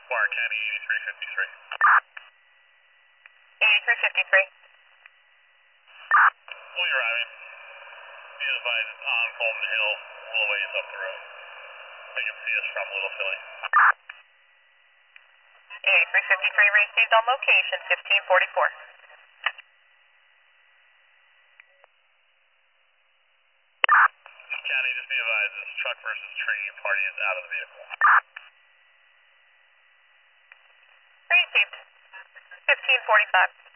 Warren County 8353. 8353. When you're arriving, be advised it's on Coleman Hill, a little ways up the road. They can see us from Little Philly. 8353 received on location, 1544. County, just be advised this truck versus tree party is out of the vehicle. Received, 1545.